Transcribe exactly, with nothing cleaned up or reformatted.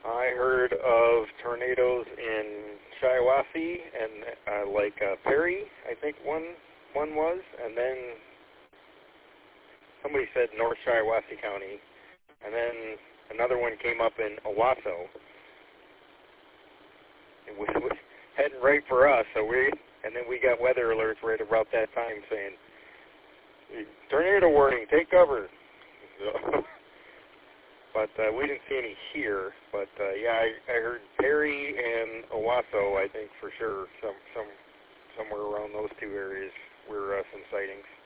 I heard of tornadoes in Shiawassee and uh, like uh, Perry, I think one one was, and then somebody said North Shiawassee County, and then another one came up in Owasso. It was, was heading right for us, so we and then we got weather alerts right about that time saying tornado warning, take cover. So, but uh, we didn't see any here. But uh, yeah, I, I heard Perry and Owasso, I think for sure, some some somewhere around those two areas were uh, some sightings.